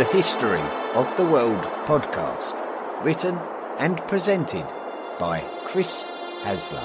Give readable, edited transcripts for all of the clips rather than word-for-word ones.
the History of the World podcast, written and presented by Chris Hasler.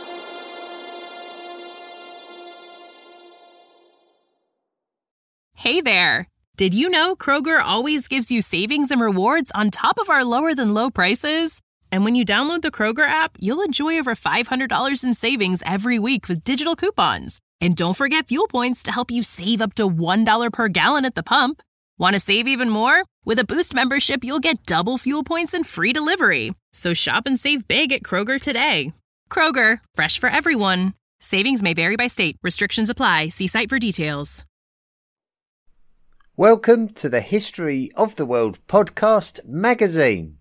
Hey there! Did you know Kroger always gives you savings and rewards on top of our lower-than-low prices? And when you download the Kroger app, you'll enjoy over $500 in savings every week with digital coupons. And don't forget fuel points to help you save up to $1 per gallon at the pump. Want to save even more? With a Boost membership, you'll get double fuel points and free delivery. So shop and save big at Kroger today. Kroger, fresh for everyone. Savings may vary by state. Restrictions apply. See site for details. Welcome to the History of the World podcast magazine.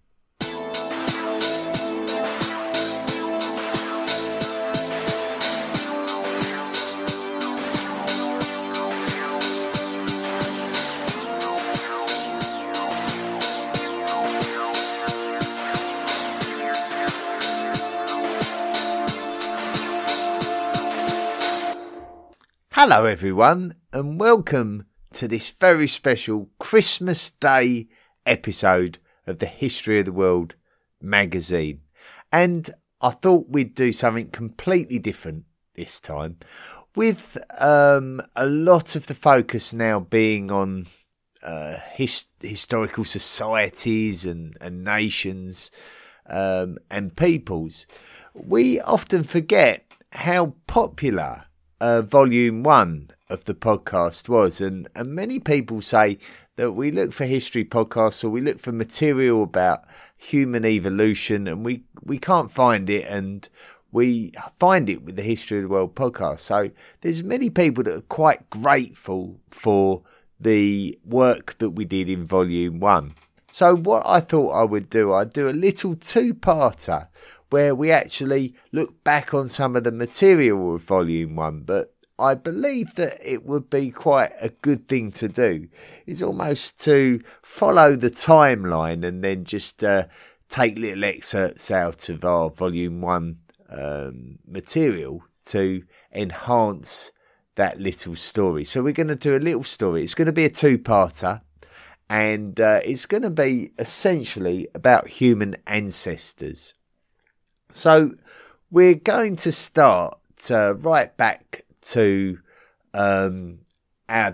Hello everyone and welcome to this very special Christmas Day episode of the History of the World magazine. And I thought we'd do something completely different this time, with a lot of the focus now being on historical societies and nations and peoples. We often forget how popular Volume 1 of the podcast was, and many people say that we look for history podcasts or we look for material about human evolution and we can't find it, and we find it with the History of the World podcast. So there's many people that are quite grateful for the work that we did in Volume 1. So what I thought I'd do a little two-parter where we actually look back on some of the material of Volume 1, but I believe that it would be quite a good thing to do, is almost to follow the timeline and then just take little excerpts out of our Volume 1 material to enhance that little story. So we're going to do a little story. It's going to be a two-parter, and it's going to be essentially about human ancestors. So we're going to start right back to our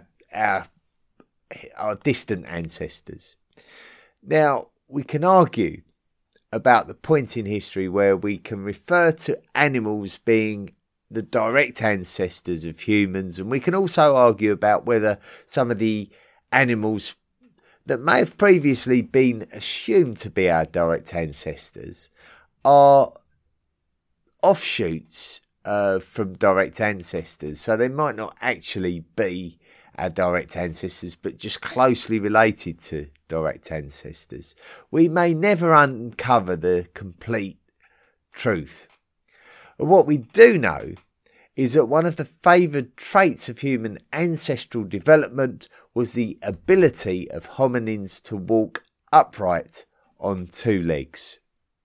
distant ancestors. Now, we can argue about the point in history where we can refer to animals being the direct ancestors of humans, and we can also argue about whether some of the animals that may have previously been assumed to be our direct ancestors are offshoots from direct ancestors. So they might not actually be our direct ancestors, but just closely related to direct ancestors. We may never uncover the complete truth. But what we do know is that one of the favoured traits of human ancestral development was the ability of hominins to walk upright on two legs.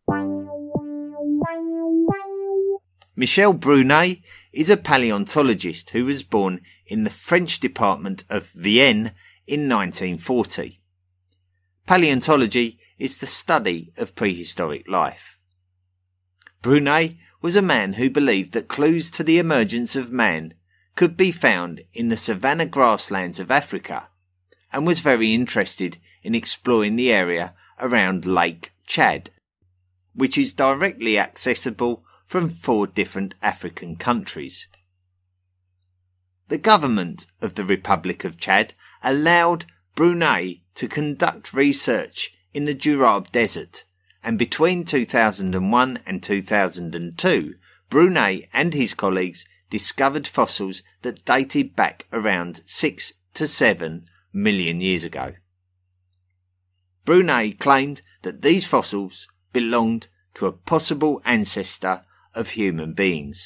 Michel Brunet is a paleontologist who was born in the French department of Vienne in 1940. Paleontology is the study of prehistoric life. Brunet was a man who believed that clues to the emergence of man could be found in the savanna grasslands of Africa, and was very interested in exploring the area around Lake Chad, which is directly accessible from 4 different African countries. The government of the Republic of Chad allowed Brunet to conduct research in the Durab Desert, and between 2001 and 2002, Brunet and his colleagues discovered fossils that dated back around 6 to 7 million years ago. Brunet claimed that these fossils belonged to a possible ancestor of human beings.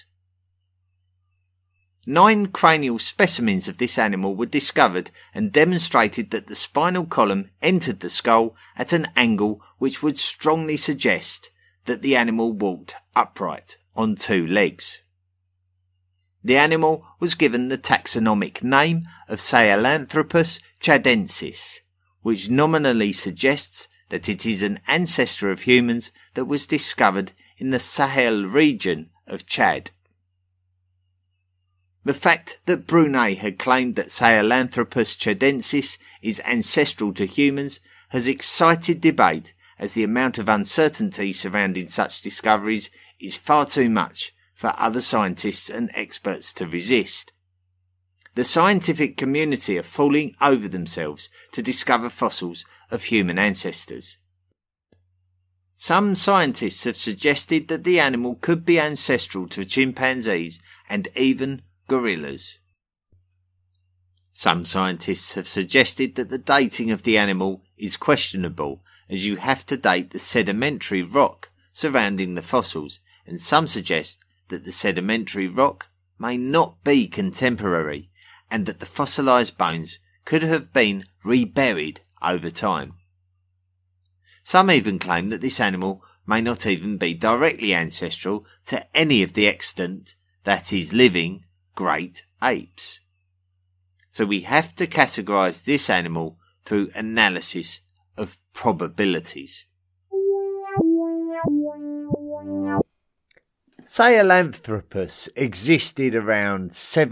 9 cranial specimens of this animal were discovered and demonstrated that the spinal column entered the skull at an angle which would strongly suggest that the animal walked upright on 2 legs. The animal was given the taxonomic name of Sahelanthropus chadensis, which nominally suggests that it is an ancestor of humans that was discovered in the Sahel region of Chad. The fact that Brunei had claimed that Sahelanthropus chadensis is ancestral to humans has excited debate, as the amount of uncertainty surrounding such discoveries is far too much for other scientists and experts to resist. The scientific community are falling over themselves to discover fossils of human ancestors. Some scientists have suggested that the animal could be ancestral to chimpanzees and even gorillas. Some scientists have suggested that the dating of the animal is questionable, as you have to date the sedimentary rock surrounding the fossils, and some suggest that the sedimentary rock may not be contemporary, and that the fossilised bones could have been reburied over time. Some even claim that this animal may not even be directly ancestral to any of the extant, that is living, great apes. So we have to categorise this animal through analysis of probabilities. Sahelanthropus existed around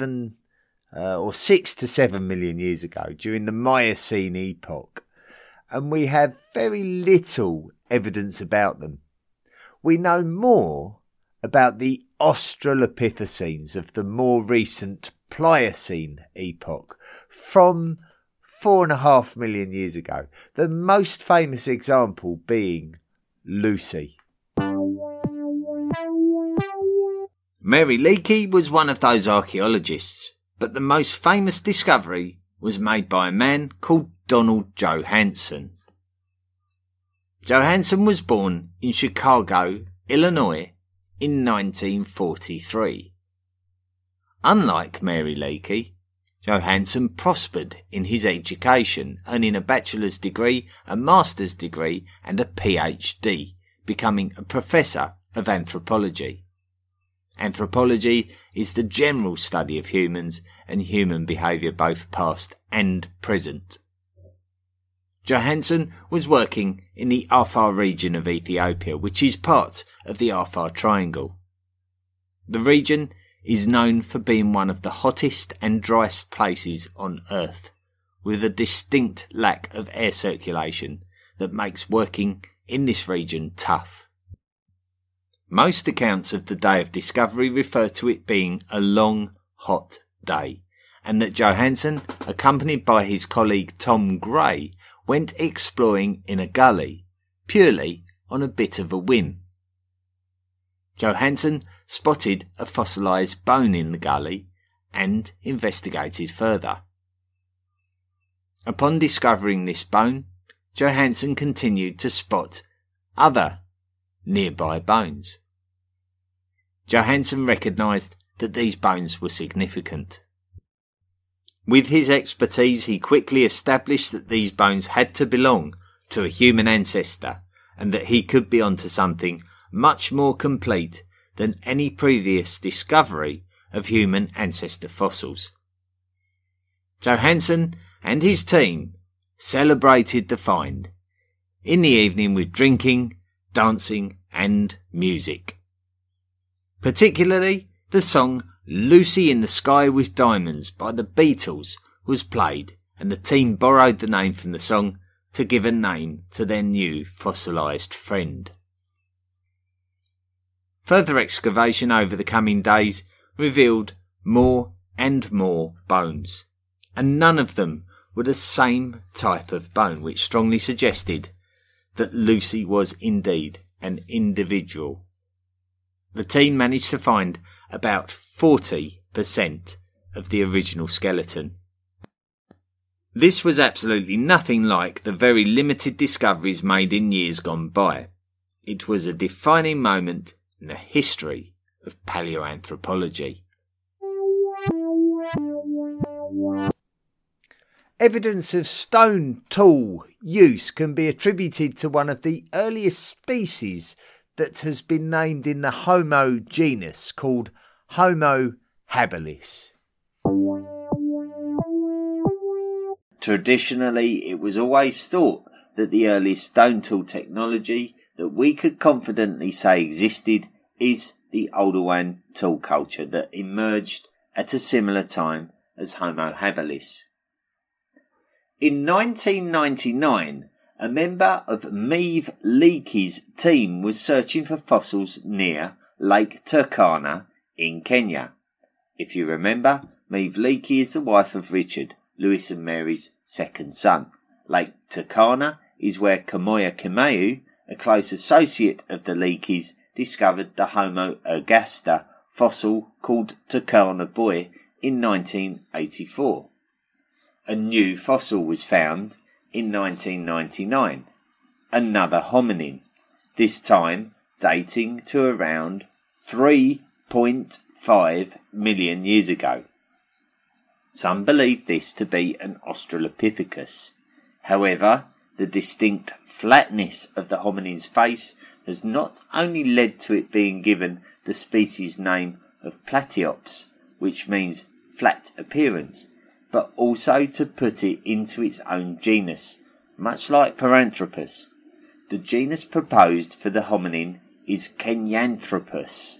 6 to 7 million years ago during the Miocene epoch, and we have very little evidence about them. We know more about the Australopithecines of the more recent Pliocene epoch from 4.5 million years ago, the most famous example being Lucy. Mary Leakey was one of those archaeologists, but the most famous discovery was made by a man called Donald Johanson. Johanson was born in Chicago, Illinois in 1943. Unlike Mary Leakey, Johanson prospered in his education, earning a bachelor's degree, a master's degree and a PhD, becoming a professor of anthropology. Anthropology is the general study of humans and human behaviour both past and present. Johanson was working in the Afar region of Ethiopia, which is part of the Afar Triangle. The region is known for being one of the hottest and driest places on Earth, with a distinct lack of air circulation that makes working in this region tough. Most accounts of the day of discovery refer to it being a long, hot day, and that Johanson, accompanied by his colleague Tom Gray, went exploring in a gully, purely on a bit of a whim. Johanson spotted a fossilised bone in the gully and investigated further. Upon discovering this bone, Johanson continued to spot other nearby bones. Johanson recognised that these bones were significant. With his expertise, he quickly established that these bones had to belong to a human ancestor, and that he could be onto something much more complete than any previous discovery of human ancestor fossils. Johanson and his team celebrated the find in the evening with drinking, dancing and music. Particularly the song Lucy in the Sky with Diamonds by the Beatles was played, and the team borrowed the name from the song to give a name to their new fossilised friend. Further excavation over the coming days revealed more and more bones, and none of them were the same type of bone, which strongly suggested that Lucy was indeed an individual. The team managed to find about 40% of the original skeleton. This was absolutely nothing like the very limited discoveries made in years gone by. It was a defining moment in the history of paleoanthropology. Evidence of stone tool use can be attributed to one of the earliest species that has been named in the Homo genus, called Homo habilis. Traditionally, it was always thought that the earliest stone tool technology that we could confidently say existed is the Oldowan tool culture that emerged at a similar time as Homo habilis. In 1999, a member of Meave Leakey's team was searching for fossils near Lake Turkana in Kenya. If you remember, Meave Leakey is the wife of Richard, Lewis and Mary's second son. Lake Turkana is where Kamoya Kimeu, a close associate of the Leakeys, discovered the Homo ergaster fossil called Turkana Boy in 1984. A new fossil was found in 1999, another hominin, this time dating to around 3.5 million years ago. Some believe this to be an Australopithecus. However, the distinct flatness of the hominin's face has not only led to it being given the species name of Platyops, which means flat appearance, but also to put it into its own genus, much like Paranthropus. The genus proposed for the hominin is Kenyanthropus.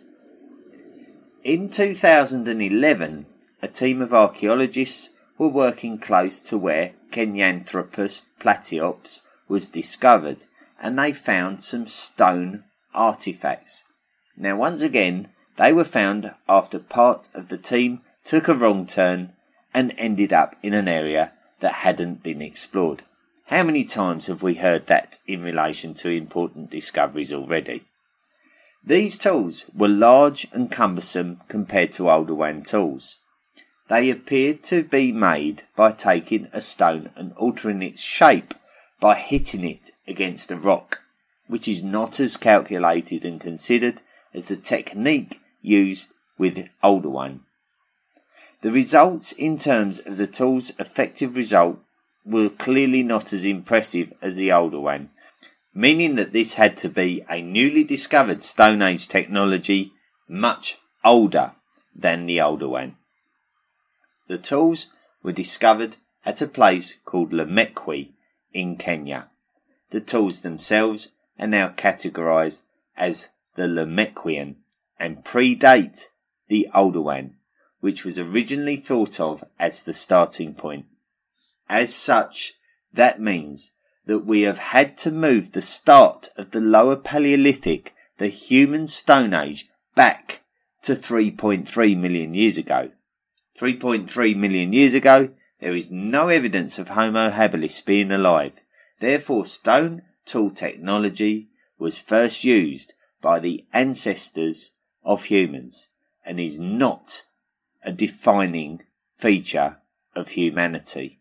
In 2011, a team of archaeologists were working close to where Kenyanthropus platyops was discovered, and they found some stone artifacts. Now, once again, they were found after part of the team took a wrong turn and ended up in an area that hadn't been explored. How many times have we heard that in relation to important discoveries already? These tools were large and cumbersome compared to Oldowan tools. They appeared to be made by taking a stone and altering its shape by hitting it against a rock, which is not as calculated and considered as the technique used with Oldowan. The results in terms of the tool's effective result were clearly not as impressive as the Oldowan, meaning that this had to be a newly discovered Stone Age technology much older than the Oldowan. The tools were discovered at a place called Lemekwi in Kenya. The tools themselves are now categorised as the Lemekwian and predate the Oldowan, which was originally thought of as the starting point. As such, that means that we have had to move the start of the Lower Paleolithic, the human Stone Age, back to 3.3 million years ago. 3.3 million years ago, there is no evidence of Homo habilis being alive. Therefore, stone tool technology was first used by the ancestors of humans and is not a defining feature of humanity.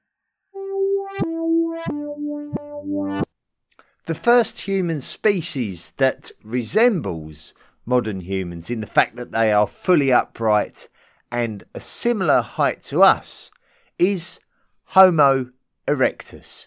The first human species that resembles modern humans in the fact that they are fully upright and a similar height to us is Homo erectus.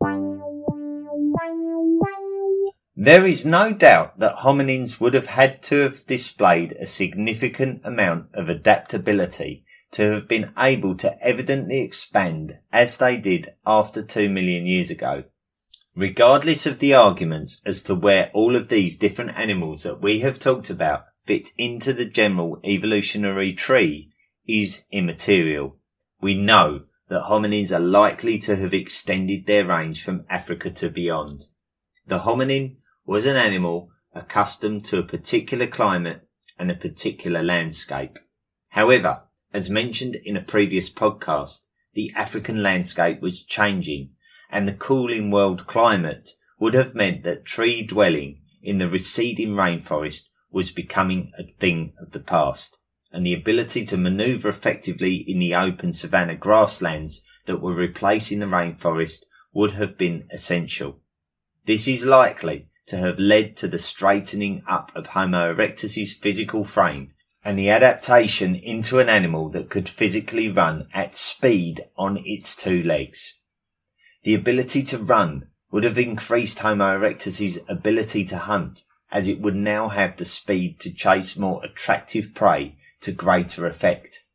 There is no doubt that hominins would have had to have displayed a significant amount of adaptability to have been able to evidently expand as they did after 2 million years ago. Regardless of the arguments as to where all of these different animals that we have talked about fit into the general evolutionary tree is immaterial. We know that hominins are likely to have extended their range from Africa to beyond. The hominin was an animal accustomed to a particular climate and a particular landscape. However, as mentioned in a previous podcast, the African landscape was changing, and the cooling world climate would have meant that tree dwelling in the receding rainforest was becoming a thing of the past, and the ability to manoeuvre effectively in the open savanna grasslands that were replacing the rainforest would have been essential. This is likely to have led to the straightening up of Homo erectus's physical frame and the adaptation into an animal that could physically run at speed on its two legs. The ability to run would have increased Homo erectus's ability to hunt, as it would now have the speed to chase more attractive prey to greater effect.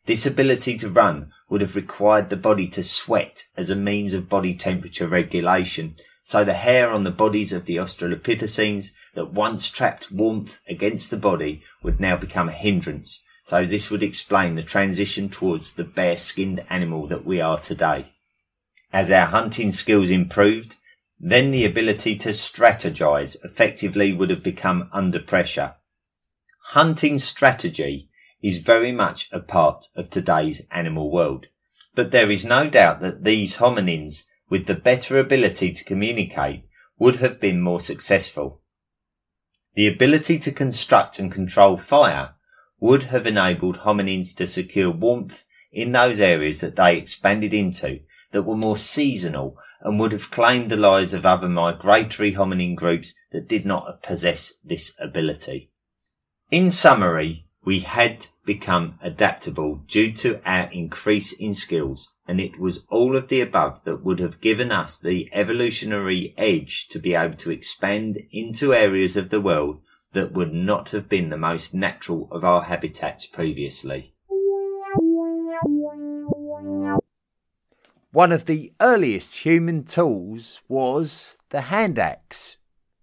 This ability to run would have required the body to sweat as a means of body temperature regulation, so the hair on the bodies of the Australopithecines that once trapped warmth against the body would now become a hindrance. So this would explain the transition towards the bare-skinned animal that we are today. As our hunting skills improved, then the ability to strategize effectively would have become under pressure. Hunting strategy is very much a part of today's animal world, but there is no doubt that these hominins with the better ability to communicate would have been more successful. The ability to construct and control fire would have enabled hominins to secure warmth in those areas that they expanded into that were more seasonal, and would have claimed the lives of other migratory hominin groups that did not possess this ability. In summary, we had become adaptable due to our increase in skills, and it was all of the above that would have given us the evolutionary edge to be able to expand into areas of the world that would not have been the most natural of our habitats previously. One of the earliest human tools was the hand axe.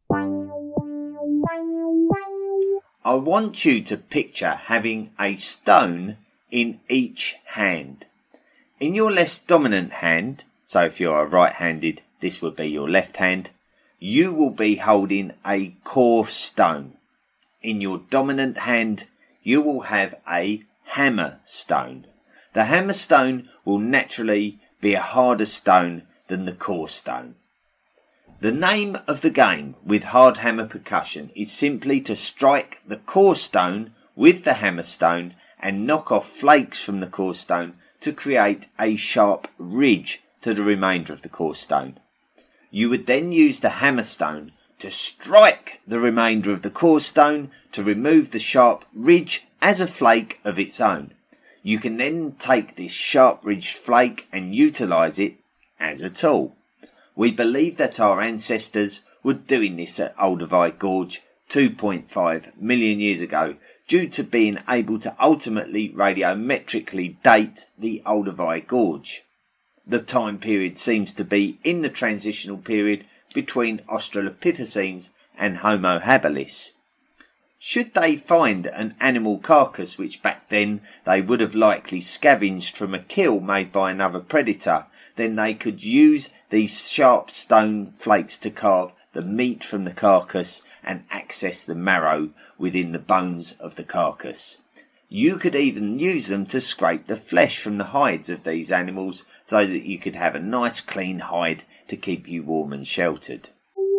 I want you to picture having a stone in each hand. In your less dominant hand, so if you are right-handed, this would be your left hand, you will be holding a core stone. In your dominant hand, you will have a hammer stone. The hammer stone will naturally be a harder stone than the core stone. The name of the game with hard hammer percussion is simply to strike the core stone with the hammer stone and knock off flakes from the core stone to create a sharp ridge to the remainder of the core stone. You would then use the hammer stone to strike the remainder of the core stone to remove the sharp ridge as a flake of its own. You can then take this sharp ridged flake and utilise it as a tool. We believe that our ancestors were doing this at Olduvai Gorge 2.5 million years ago due to being able to ultimately radiometrically date the Olduvai Gorge. The time period seems to be in the transitional period between Australopithecines and Homo habilis. Should they find an animal carcass, which back then they would have likely scavenged from a kill made by another predator, then they could use these sharp stone flakes to carve the meat from the carcass and access the marrow within the bones of the carcass. You could even use them to scrape the flesh from the hides of these animals so that you could have a nice clean hide to keep you warm and sheltered.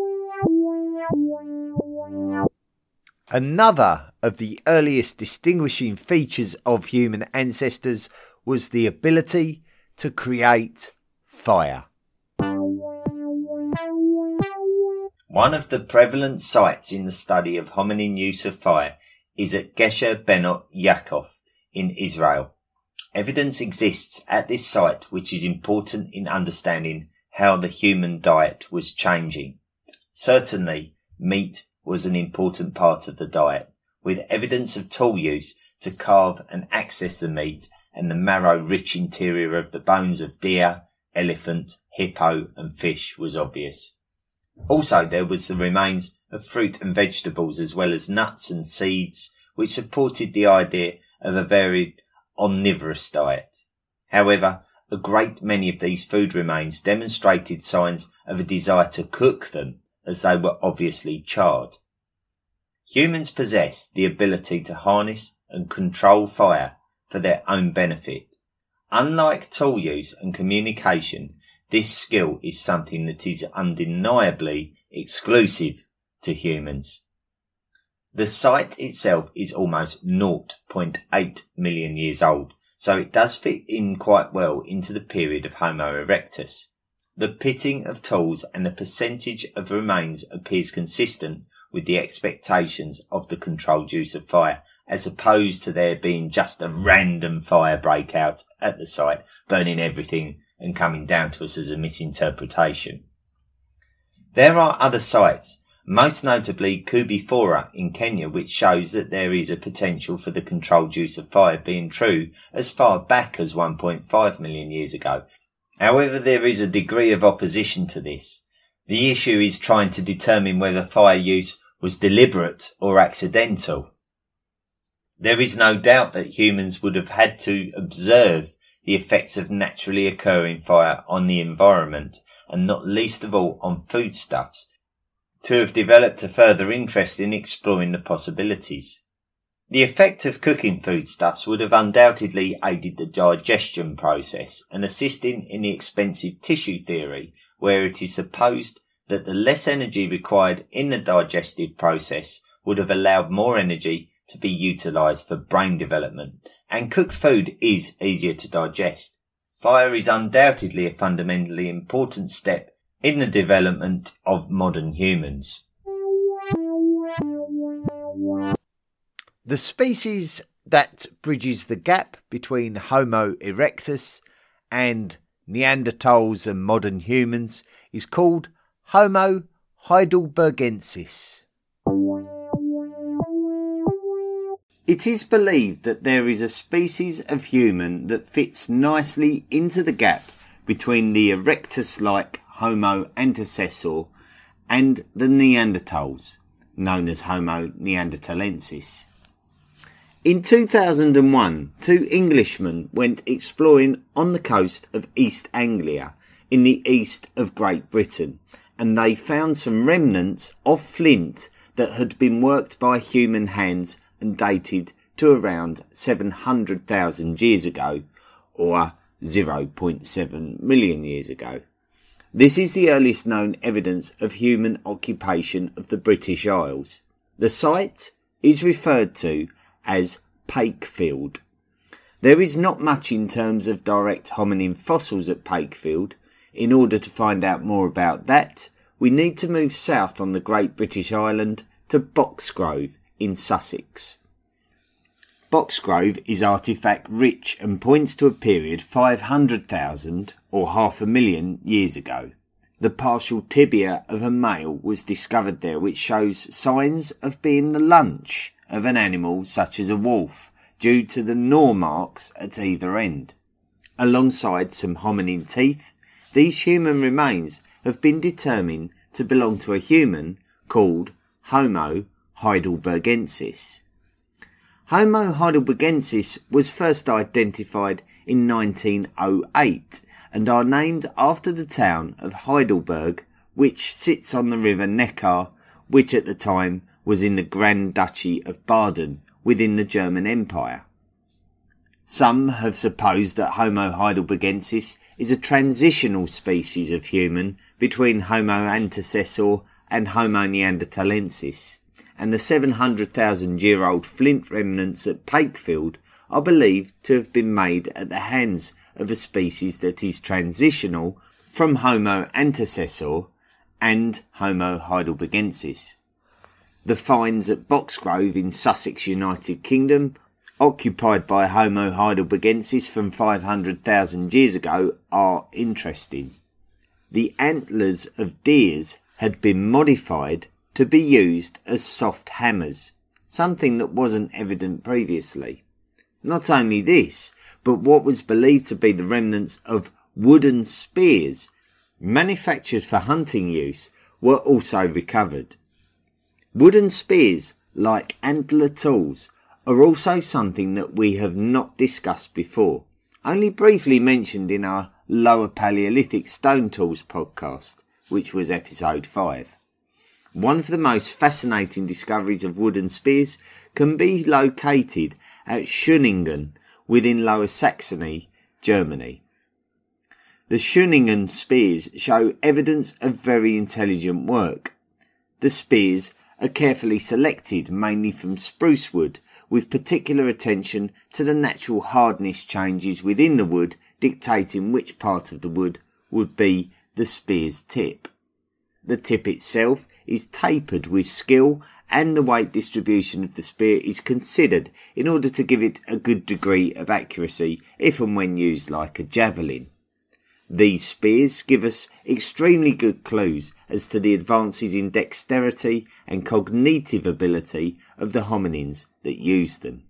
Another of the earliest distinguishing features of human ancestors was the ability to create fire. One of the prevalent sites in the study of hominin use of fire is at Gesher Benot Yaakov in Israel. Evidence exists at this site which is important in understanding how the human diet was changing. Certainly, meat was an important part of the diet, with evidence of tool use to carve and access the meat and the marrow-rich interior of the bones of deer, elephant, hippo and fish was obvious. Also, there was the remains of fruit and vegetables as well as nuts and seeds, which supported the idea of a varied omnivorous diet. However, a great many of these food remains demonstrated signs of a desire to cook them, as they were obviously charred. Humans possessed the ability to harness and control fire for their own benefit. Unlike tool use and communication, this skill is something that is undeniably exclusive to humans. The site itself is almost 0.8 million years old, so it does fit in quite well into the period of Homo erectus. The pitting of tools and the percentage of remains appears consistent with the expectations of the controlled use of fire, as opposed to there being just a random fire breakout at the site, burning everything and coming down to us as a misinterpretation. There are other sites, most notably Kubifora in Kenya, which shows that there is a potential for the controlled use of fire being true as far back as 1.5 million years ago. However, there is a degree of opposition to this. The issue is trying to determine whether fire use was deliberate or accidental. There is no doubt that humans would have had to observe the effects of naturally occurring fire on the environment, and not least of all on foodstuffs, to have developed a further interest in exploring the possibilities. The effect of cooking foodstuffs would have undoubtedly aided the digestion process and assisted in the expensive tissue theory, where it is supposed that the less energy required in the digestive process would have allowed more energy to be utilised for brain development, and cooked food is easier to digest. Fire is undoubtedly a fundamentally important step in the development of modern humans. The species that bridges the gap between Homo erectus and Neanderthals and modern humans is called Homo heidelbergensis. It is believed that there is a species of human that fits nicely into the gap between the erectus-like Homo antecessor and the Neanderthals, known as Homo neanderthalensis. In 2001, 2 Englishmen went exploring on the coast of East Anglia in the east of Great Britain, and they found some remnants of flint that had been worked by human hands and dated to around 700,000 years ago, or 0.7 million years ago. This is the earliest known evidence of human occupation of the British Isles. The site is referred to as Pakefield. There is not much in terms of direct hominin fossils at Pakefield. In order to find out more about that, we need to move south on the Great British Island to Boxgrove in Sussex. Boxgrove is artefact rich and points to a period 500,000 or 500,000 years ago. The partial tibia of a male was discovered there, which shows signs of being the lunch of an animal such as a wolf due to the gnaw marks at either end. Alongside some hominin teeth, these human remains have been determined to belong to a human called Homo heidelbergensis. Homo heidelbergensis was first identified in 1908 and are named after the town of Heidelberg, which sits on the river Neckar, which at the time was in the Grand Duchy of Baden within the German Empire. Some have supposed that Homo heidelbergensis is a transitional species of human between Homo antecessor and Homo neanderthalensis, and the 700,000-year-old flint remnants at Pakefield are believed to have been made at the hands of a species that is transitional from Homo antecessor and Homo heidelbergensis. The finds at Boxgrove in Sussex, United Kingdom, occupied by Homo heidelbergensis from 500,000 years ago, are interesting. The antlers of deers had been modified to be used as soft hammers, something that wasn't evident previously. Not only this, but what was believed to be the remnants of wooden spears manufactured for hunting use were also recovered. Wooden spears, like antler tools, are also something that we have not discussed before, only briefly mentioned in our Lower Paleolithic Stone Tools podcast, which was episode 5. One of the most fascinating discoveries of wooden spears can be located at Schöningen within Lower Saxony, Germany. The Schöningen spears show evidence of very intelligent work. The spears are carefully selected mainly from spruce wood, with particular attention to the natural hardness changes within the wood dictating which part of the wood would be the spear's tip. The tip itself is tapered with skill, and the weight distribution of the spear is considered in order to give it a good degree of accuracy if and when used like a javelin. These spears give us extremely good clues as to the advances in dexterity and cognitive ability of the hominins that used them.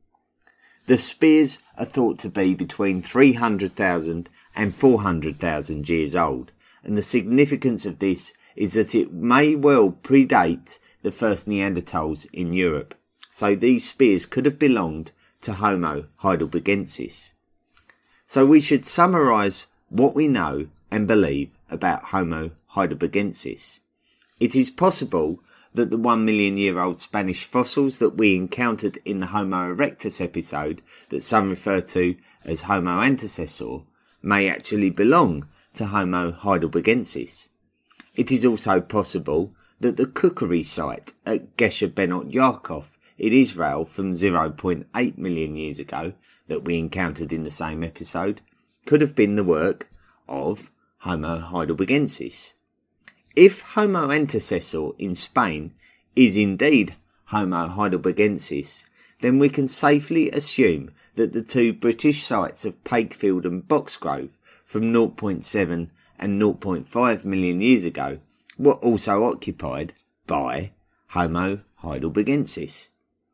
The spears are thought to be between 300,000 and 400,000 years old, and the significance of this is that it may well predate the first Neanderthals in Europe, so these spears could have belonged to Homo heidelbergensis. So we should summarise what we know and believe about Homo heidelbergensis. It is possible that the 1 million year old Spanish fossils that we encountered in the Homo erectus episode, that some refer to as Homo antecessor, may actually belong to Homo heidelbergensis. It is also possible that the cookery site at Gesher Benot Yaakov in Israel from 0.8 million years ago that we encountered in the same episode could have been the work of Homo heidelbergensis. If Homo antecessor in Spain is indeed Homo heidelbergensis, then we can safely assume that the two British sites of Pakefield and Boxgrove from 0.7 and 0.5 million years ago were also occupied by Homo heidelbergensis.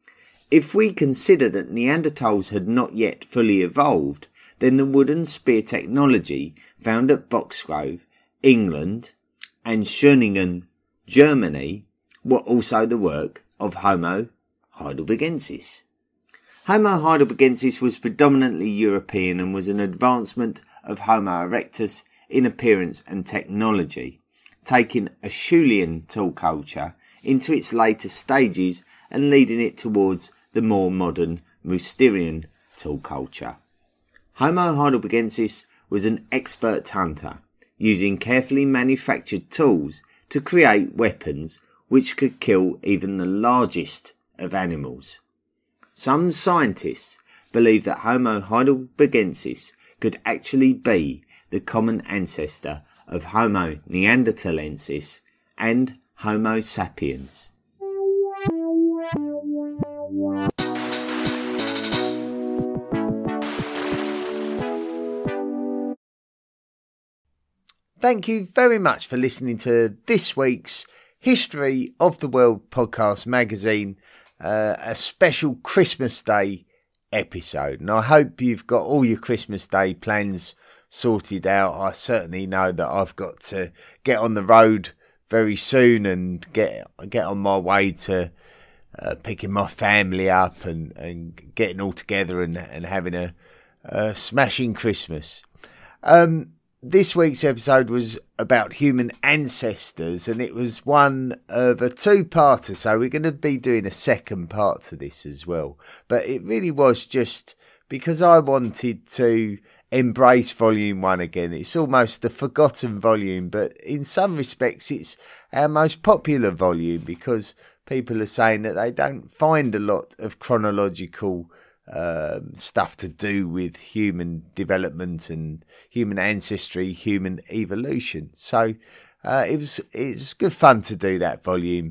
If we consider that Neanderthals had not yet fully evolved, then the wooden spear technology found at Boxgrove, England, and Schöningen, Germany, were also the work of Homo heidelbergensis. Homo heidelbergensis was predominantly European and was an advancement of Homo erectus in appearance and technology, taking Acheulean tool culture into its later stages and leading it towards the more modern Mousterian tool culture. Homo heidelbergensis was an expert hunter, using carefully manufactured tools to create weapons which could kill even the largest of animals. Some scientists believe that Homo heidelbergensis could actually be the common ancestor of Homo neanderthalensis and Homo sapiens. Thank you very much for listening to this week's History of the World podcast magazine, a special Christmas Day episode. And I hope you've got all your Christmas Day plans sorted out. I certainly know that I've got to get on the road very soon and get on my way to picking my family up and getting all together and having a smashing Christmas. This week's episode was about human ancestors, and it was one of a two-parter, so we're going to be doing a second part to this as well. But it really was just because I wanted to embrace volume 1 again. It's almost the forgotten volume, but in some respects it's our most popular volume because people are saying that they don't find a lot of chronological stuff to do with human development and human ancestry, human evolution. So it was good fun to do that volume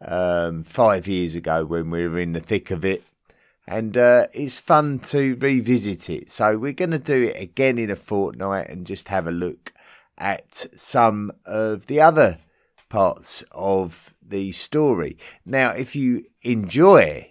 5 years ago when we were in the thick of it, and it's fun to revisit it. So we're going to do it again in a fortnight and just have a look at some of the other parts of the story. Now, if you enjoy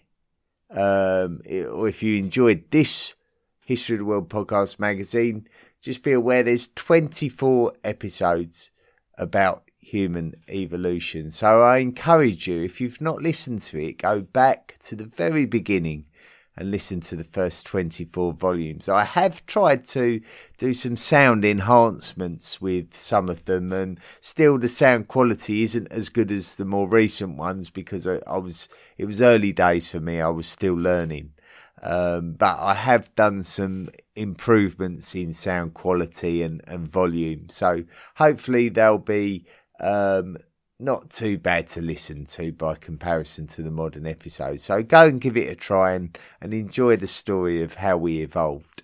or if you enjoyed this History of the World podcast magazine, just be aware there's 24 episodes about human evolution. So I encourage you, if you've not listened to it, go back to the very beginning and listen to the first 24 volumes. I have tried to do some sound enhancements with some of them, and still the sound quality isn't as good as the more recent ones because it was early days for me. I was still learning. But I have done some improvements in sound quality and volume. So hopefully they'll be not too bad to listen to by comparison to the modern episodes. So go and give it a try and enjoy the story of how we evolved.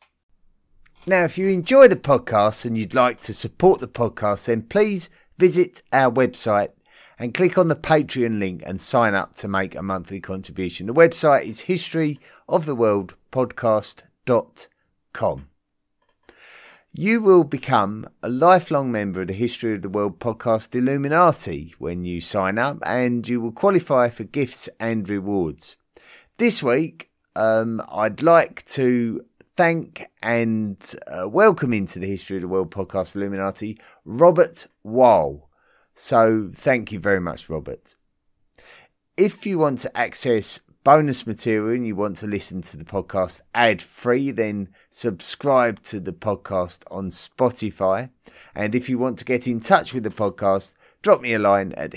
Now, if you enjoy the podcast and you'd like to support the podcast, then please visit our website and click on the Patreon link and sign up to make a monthly contribution. The website is historyoftheworldpodcast.com. You will become a lifelong member of the History of the World podcast Illuminati when you sign up, and you will qualify for gifts and rewards. This week, I'd like to thank and welcome into the History of the World podcast Illuminati, Robert Wall. So thank you very much, Robert. If you want to access bonus material and you want to listen to the podcast ad-free, then subscribe to the podcast on Spotify. And if you want to get in touch with the podcast, drop me a line at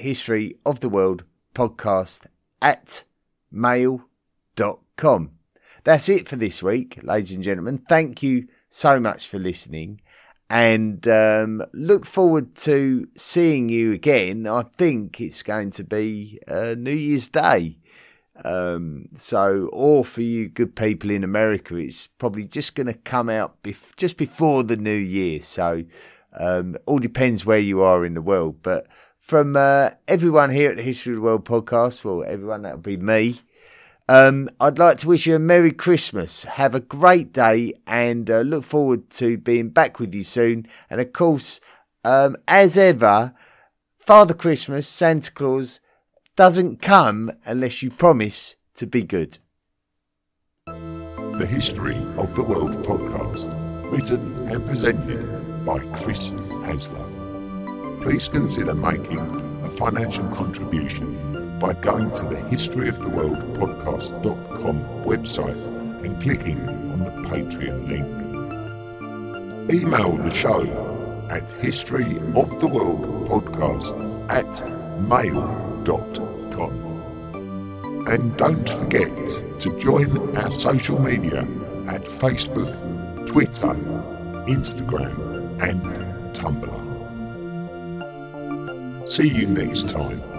historyoftheworldpodcast@mail.com. That's it for this week, ladies and gentlemen. Thank you so much for listening, and look forward to seeing you again. I think it's going to be New Year's Day. Or for you good people in America, it's probably just going to come out just before the new year. So, all depends where you are in the world. But from everyone here at the History of the World podcast, well, everyone, that'll be me. I'd like to wish you a Merry Christmas. Have a great day, and look forward to being back with you soon. And of course, as ever, Father Christmas, Santa Claus, doesn't come unless you promise to be good. The History of the World podcast, written and presented by Chris Hasler. Please consider making a financial contribution by going to the historyoftheworldpodcast.com website and clicking on the Patreon link. Email the show at historyoftheworldpodcast@mail.com. And don't forget to join our social media at Facebook, Twitter, Instagram and Tumblr. See you next time.